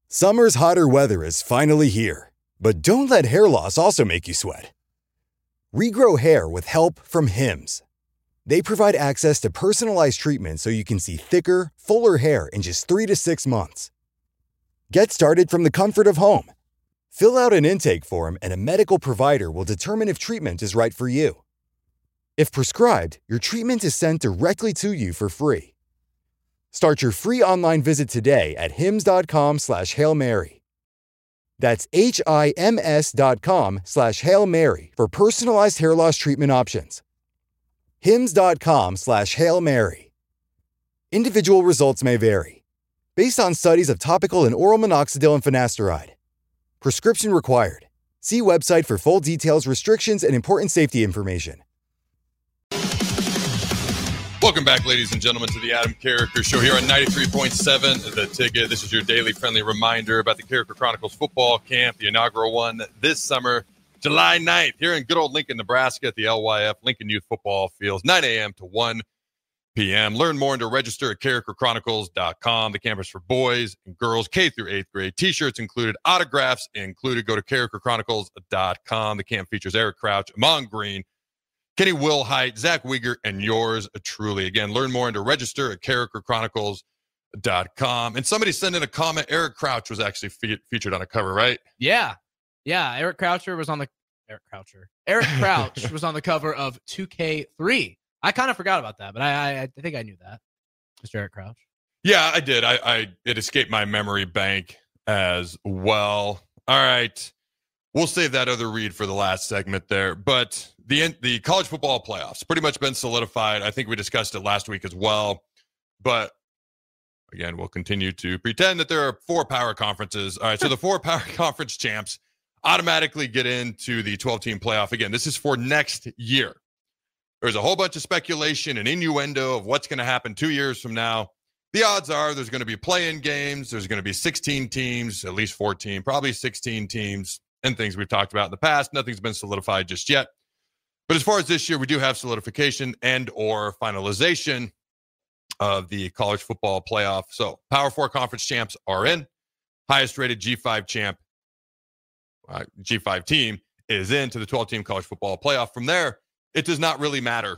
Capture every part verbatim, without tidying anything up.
Summer's hotter weather is finally here, but don't let hair loss also make you sweat. Regrow hair with help from Hims. They provide access to personalized treatment so you can see thicker, fuller hair in just three to six months. Get started from the comfort of home. Fill out an intake form and a medical provider will determine if treatment is right for you. If prescribed, your treatment is sent directly to you for free. Start your free online visit today at hims.com slash Hail Mary. That's H-I-M-S dot com slash Hail Mary for personalized hair loss treatment options. Hims.com slash Hail Mary. Individual results may vary. Based on studies of topical and oral minoxidil and finasteride. Prescription required. See website for full details, restrictions, and important safety information. Welcome back, ladies and gentlemen, to the Adam Carriker Show here on ninety-three point seven The Ticket. This is your daily friendly reminder about the Carriker Chronicles football camp, the inaugural one this summer, July ninth, here in good old Lincoln, Nebraska at the L Y F Lincoln Youth Football Fields, nine a.m. to one p.m. Learn more and to register at Carriker Chronicles dot com. The campus for boys and girls, K through eighth grade. T-shirts included, autographs included. Go to Carriker Chronicles dot com. The camp features Eric Crouch, Amon Green, Kenny Wilhite, Zach Wieger, and yours truly. Again, learn more and to register at Carriker Chronicles dot com. And somebody sent in a comment. Eric Crouch was actually fe- featured on a cover, right? Yeah. Yeah. Eric Croucher was on the Eric Croucher. Eric Crouch was on the cover of two K three. I kind of forgot about that, but I, I I think I knew that. Mister Eric Crouch. Yeah, I did. I, I it escaped my memory bank as well. All right. We'll save that other read for the last segment there. But the the college football playoffs pretty much been solidified. I think we discussed it last week as well. But again, we'll continue to pretend that there are four power conferences. All right, so the four power conference champs automatically get into the twelve-team playoff. Again, this is for next year. There's a whole bunch of speculation and innuendo of what's going to happen two years from now. The odds are there's going to be play-in games. There's going to be sixteen teams, at least fourteen, probably sixteen teams, and things we've talked about in the past. Nothing's been solidified just yet. But as far as this year, we do have solidification and or finalization of the college football playoff. So Power Four conference champs are in. Highest rated G five champ, uh, G five team is into the twelve-team college football playoff. From there, it does not really matter.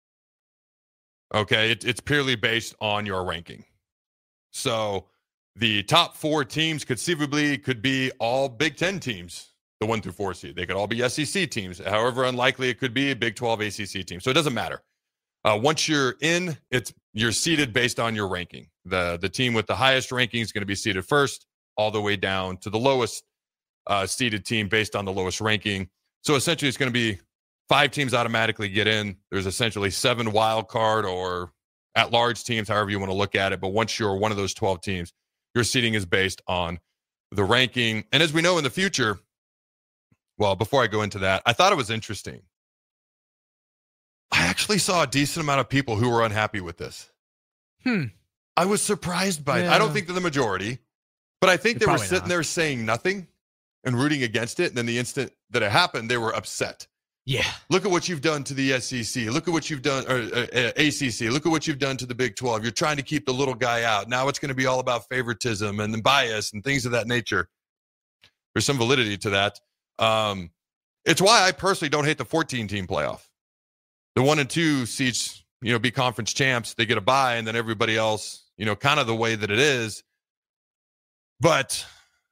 Okay, it, it's purely based on your ranking. So the top four teams conceivably could be all Big Ten teams, the one through four seed. They could all be S E C teams. However unlikely it could be a Big twelve A C C team. So it doesn't matter. Uh, once you're in, it's you're seeded based on your ranking. The, the team with the highest ranking is going to be seeded first, all the way down to the lowest uh, seeded team based on the lowest ranking. So essentially it's going to be five teams automatically get in. There's essentially seven wild card or at-large teams, however you want to look at it. But once you're one of those twelve teams, your seeding is based on the ranking. And as we know in the future, well, before I go into that, I thought it was interesting. I actually saw a decent amount of people who were unhappy with this. Hmm. I was surprised by yeah. it. I don't think they're the majority, but I think You're they were sitting not. there saying nothing and rooting against it. And then the instant that it happened, they were upset. Yeah. Look at what you've done to the S E C. Look at what you've done, or uh, A C C. Look at what you've done to the Big twelve. You're trying to keep the little guy out. Now it's going to be all about favoritism and bias and things of that nature. There's some validity to that. Um, it's why I personally don't hate the fourteen-team playoff. The one and two seeds, you know, be conference champs. They get a bye, and then everybody else, you know, kind of the way that it is. But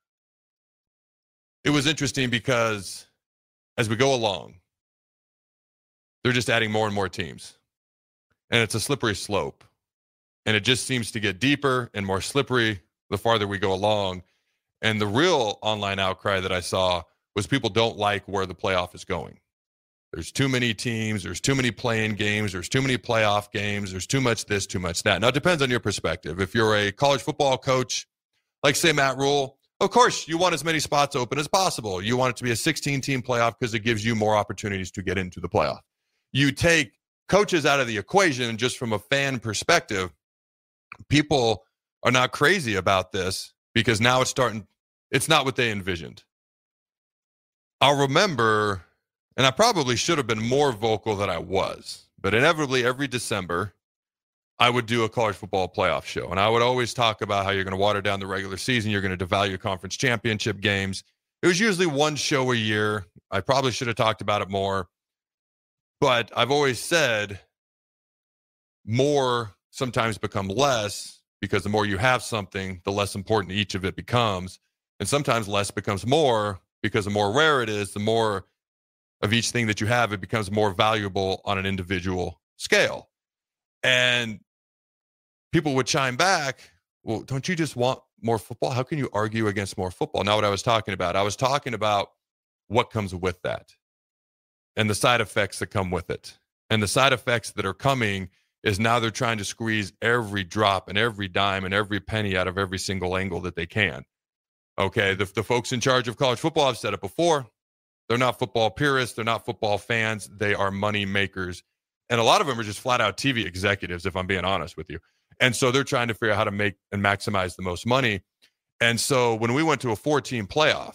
it was interesting because as we go along, they're just adding more and more teams. And it's a slippery slope. And it just seems to get deeper and more slippery the farther we go along. And the real online outcry that I saw was people don't like where the playoff is going. There's too many teams. There's too many play-in games. There's too many playoff games. There's too much this, too much that. Now, it depends on your perspective. If you're a college football coach, like, say, Matt Rule, of course, you want as many spots open as possible. You want it to be a sixteen-team playoff because it gives you more opportunities to get into the playoff. You take coaches out of the equation, and just from a fan perspective, people are not crazy about this because now it's starting, it's not what they envisioned. I'll remember, and I probably should have been more vocal than I was, but inevitably every December, I would do a college football playoff show. And I would always talk about how you're going to water down the regular season. You're going to devalue conference championship games. It was usually one show a year. I probably should have talked about it more. But I've always said more sometimes become less, because the more you have something, the less important each of it becomes. And sometimes less becomes more, because the more rare it is, the more of each thing that you have, it becomes more valuable on an individual scale. And people would chime back, well, don't you just want more football? How can you argue against more football? Not what I was talking about. I was talking about what comes with that and the side effects that come with it. And the side effects that are coming is now they're trying to squeeze every drop and every dime and every penny out of every single angle that they can. Okay, the, the folks in charge of college football, I've said it before, they're not football purists. They're not football fans. They are money makers. And a lot of them are just flat out T V executives, if I'm being honest with you. And so they're trying to figure out how to make and maximize the most money. And so when we went to a four-team playoff,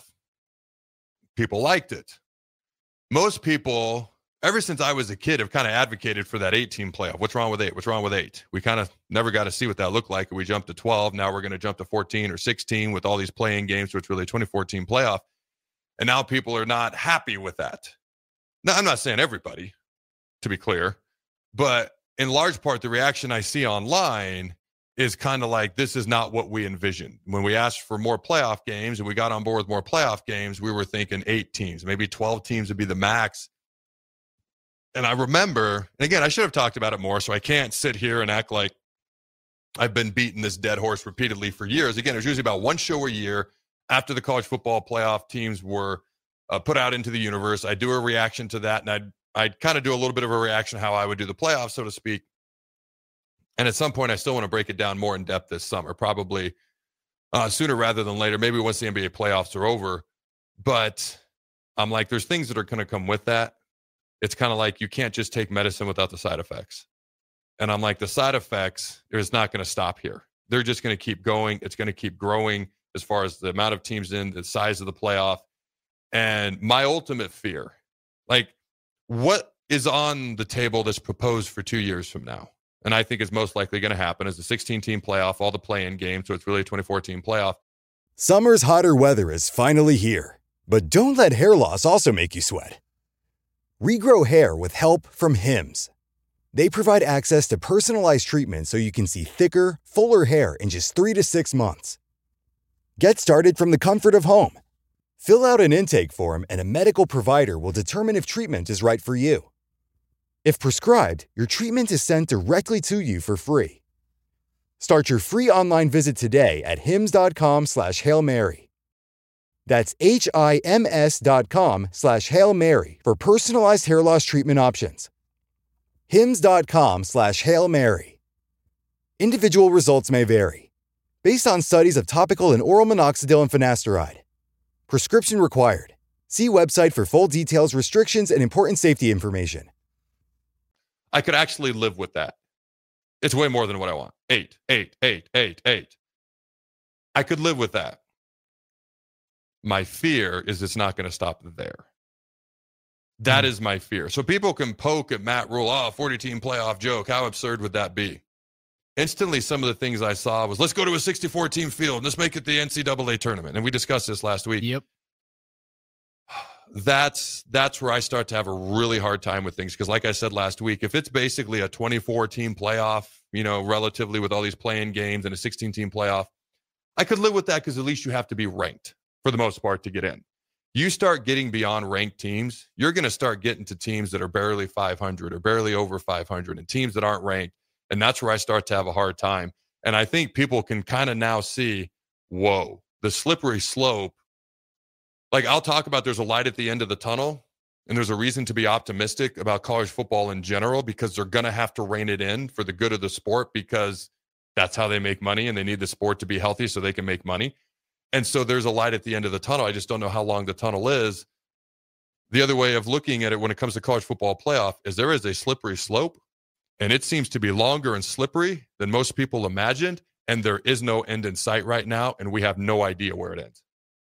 people liked it. Most people, ever since I was a kid, have kind of advocated for that eight-team playoff. What's wrong with eight? What's wrong with eight? We kind of never got to see what that looked like. We jumped to twelve. Now we're going to jump to fourteen or sixteen with all these playing games, so it's really a twenty-four team playoff. And now people are not happy with that. Now, I'm not saying everybody, to be clear, but in large part, the reaction I see online is kind of like, this is not what we envisioned. When we asked for more playoff games and we got on board with more playoff games, we were thinking eight teams, maybe twelve teams would be the max. And I remember, and again, I should have talked about it more, so I can't sit here and act like I've been beating this dead horse repeatedly for years. Again, it was usually about one show a year after the college football playoff teams were uh, put out into the universe. I do a reaction to that, and I'd, I'd kind of do a little bit of a reaction how I would do the playoffs, so to speak. And at some point, I still want to break it down more in depth this summer, probably uh, sooner rather than later, maybe once the N B A playoffs are over. But I'm like, there's things that are going to come with that. It's kind of like you can't just take medicine without the side effects. And I'm like, the side effects is not going to stop here. They're just going to keep going. It's going to keep growing as far as the amount of teams in, the size of the playoff. And my ultimate fear, like, what is on the table that's proposed for two years from now? And I think is most likely going to happen is a sixteen-team playoff, all the play-in games, so it's really a twenty-four-team playoff. Summer's hotter weather is finally here. But don't let hair loss also make you sweat. Regrow hair with help from Hims. They provide access to personalized treatment so you can see thicker, fuller hair in just three to six months. Get started from the comfort of home. Fill out an intake form and a medical provider will determine if treatment is right for you. If prescribed, your treatment is sent directly to you for free. Start your free online visit today at hims.com slash Hail Mary. That's H-I-M-S dot com slash Hail Mary for personalized hair loss treatment options. Hims.com slash Hail Mary. Individual results may vary. Based on studies of topical and oral minoxidil and finasteride. Prescription required. See website for full details, restrictions, and important safety information. I could actually live with that. It's way more than what I want. Eight, eight, eight, eight, eight. I could live with that. My fear is it's not going to stop there. That mm. is my fear. So people can poke at Matt Rule, oh, forty-team playoff joke. How absurd would that be? Instantly, some of the things I saw was, let's go to a sixty-four-team field and let's make it the N C double A tournament. And we discussed this last week. Yep. That's that's where I start to have a really hard time with things. Because like I said last week, if it's basically a twenty-four-team playoff, you know, relatively with all these playing games and a sixteen-team playoff, I could live with that because at least you have to be ranked for the most part to get in. You start getting beyond ranked teams, you're going to start getting to teams that are barely five hundred or barely over five hundred and teams that aren't ranked. And that's where I start to have a hard time. And I think people can kind of now see, whoa, the slippery slope. Like I'll talk about there's a light at the end of the tunnel, and there's a reason to be optimistic about college football in general because they're going to have to rein it in for the good of the sport because that's how they make money and they need the sport to be healthy so they can make money. And so there's a light at the end of the tunnel. I just don't know how long the tunnel is. The other way of looking at it when it comes to college football playoff is there is a slippery slope, and it seems to be longer and slippery than most people imagined, and there is no end in sight right now, and we have no idea where it ends.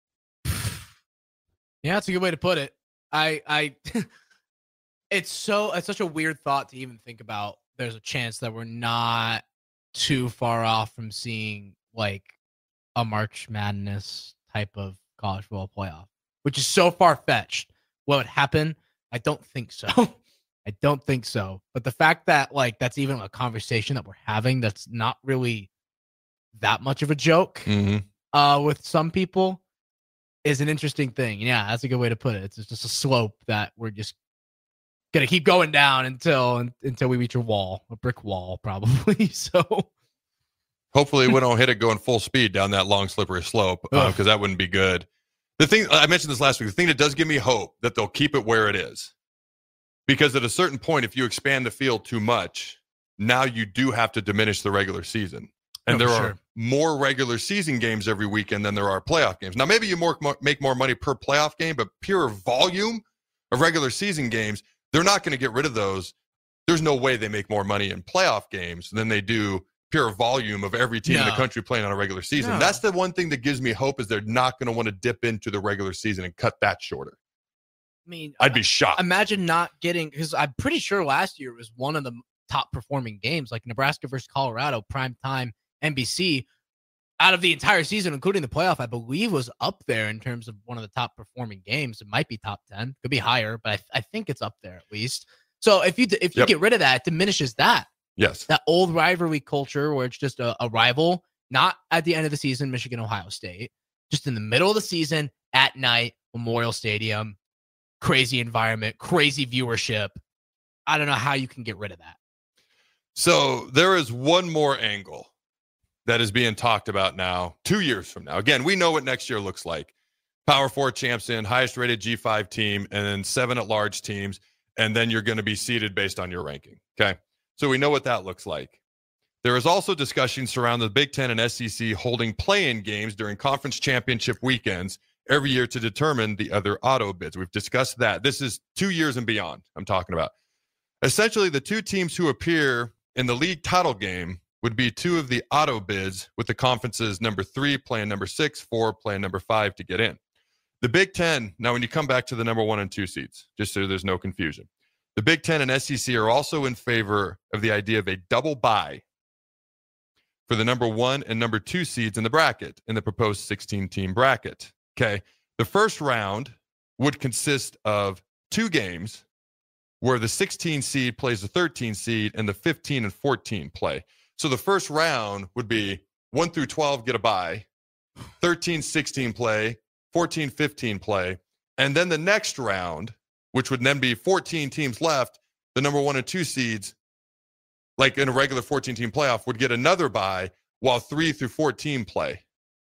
Yeah, that's a good way to put it. I, I, it's so, it's such a weird thought to even think about there's a chance that we're not too far off from seeing like a March Madness type of college football playoff, which is so far-fetched. What would happen? I don't think so. I don't think so. But the fact that like that's even a conversation that we're having that's not really that much of a joke Mm-hmm. uh, with some people is an interesting thing. Yeah, that's a good way to put it. It's just a slope that we're just gonna keep going down until until we reach a wall, a brick wall, probably. So Hopefully we don't hit it going full speed down that long slippery slope, because um, that wouldn't be good. The thing I mentioned this last week, the thing that does give me hope that they'll keep it where it is, because at a certain point, if you expand the field too much, now you do have to diminish the regular season. And oh, there sure. are more regular season games every weekend than there are playoff games. Now, maybe you more, make more money per playoff game, but pure volume of regular season games, they're not going to get rid of those. There's no way they make more money in playoff games than they do pure volume of every team no. in the country playing on a regular season. No. That's the one thing that gives me hope, is they're not going to want to dip into the regular season and cut that shorter. I mean, I'd be shocked. Imagine not getting, because I'm pretty sure last year was one of the top performing games, like Nebraska versus Colorado, prime time, N B C. Out of the entire season, including the playoff, I believe was up there in terms of one of the top performing games. It might be top ten, could be higher, but I, I think it's up there at least. So if you if you yep. get rid of that, it diminishes that. Yes. That old rivalry culture where it's just a, a rival, not at the end of the season, Michigan, Ohio State, just in the middle of the season at night, Memorial Stadium, crazy environment, crazy viewership. I don't know how you can get rid of that. So there is one more angle that is being talked about now, two years from now. Again, we know what next year looks like. Power four champs in, highest rated G five team, and then seven at-large teams, and then you're going to be seeded based on your ranking, okay? So we know what that looks like. There is also discussion surrounding the Big Ten and S E C holding play-in games during conference championship weekends every year to determine the other auto bids. We've discussed that. This is two years and beyond I'm talking about. Essentially, the two teams who appear in the league title game would be two of the auto bids, with the conferences number three playing number six, four playing number five to get in. The Big Ten, now when you come back to the number one and two seeds, just so there's no confusion, the Big Ten and S E C are also in favor of the idea of a double bye for the number one and number two seeds in the bracket, in the proposed sixteen-team bracket. Okay, the first round would consist of two games where the sixteen seed plays the thirteen seed and the fifteen and fourteen play. So the first round would be one through twelve get a bye, thirteen sixteen play, fourteen fifteen play, and then the next round, which would then be fourteen teams left, the number one and two seeds, like in a regular fourteen-team playoff, would get another bye while three through fourteen play.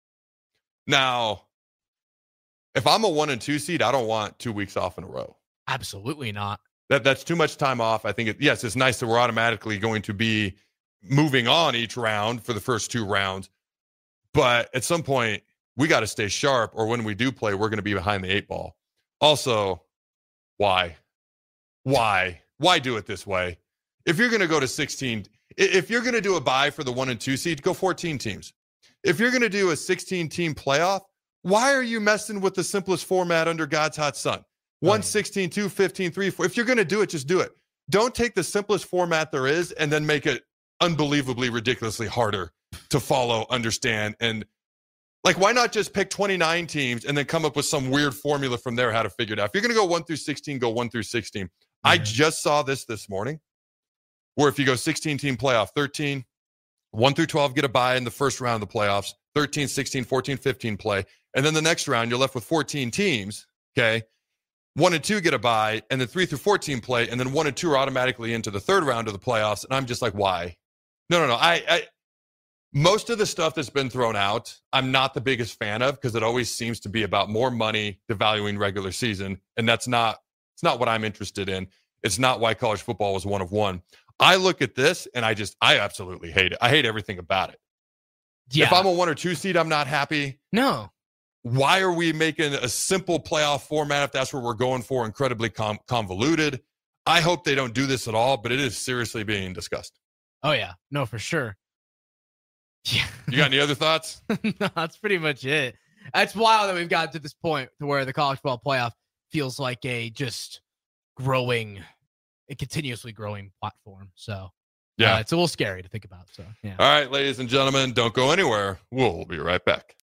Now, if I'm a one and two seed, I don't want two weeks off in a row. Absolutely not. That That's too much time off. I think, it, yes, it's nice that we're automatically going to be moving on each round for the first two rounds. But at some point, we got to stay sharp, or when we do play, we're going to be behind the eight ball. Also, why? Why? Why do it this way? If you're going to go to sixteen, if you're going to do a bye for the one and two seed, go fourteen teams. If you're going to do a sixteen-team playoff, why are you messing with the simplest format under God's hot sun? one, sixteen, two, fifteen, three, four. If you're going to do it, just do it. Don't take the simplest format there is and then make it unbelievably, ridiculously harder to follow, understand, and like, why not just pick twenty-nine teams and then come up with some weird formula from there how to figure it out? If you're going to go one through sixteen, go one through sixteen. Mm-hmm. I just saw this this morning, where if you go sixteen-team playoff, thirteen, one through twelve get a bye in the first round of the playoffs, thirteen, sixteen, fourteen, fifteen play, and then the next round you're left with fourteen teams, okay? One and two get a bye, and then three through fourteen play, and then one and two are automatically into the third round of the playoffs, and I'm just like, why? No, no, no. I, I most of the stuff that's been thrown out, I'm not the biggest fan of, because it always seems to be about more money devaluing regular season, and that's not it's not what I'm interested in. It's not why college football was one of one. I look at this, and I just, I absolutely hate it. I hate everything about it. Yeah. If I'm a one or two seed, I'm not happy. No. Why are we making a simple playoff format if that's what we're going for, incredibly com- convoluted? I hope they don't do this at all, but it is seriously being discussed. Oh, yeah. No, for sure. Yeah. You got any other thoughts? No, that's pretty much it. It's wild that we've gotten to this point to where the college football playoff feels like a just growing, a continuously growing platform. So Yeah. Uh, it's a little scary to think about. So, yeah. All right, ladies and gentlemen, don't go anywhere. We'll be right back.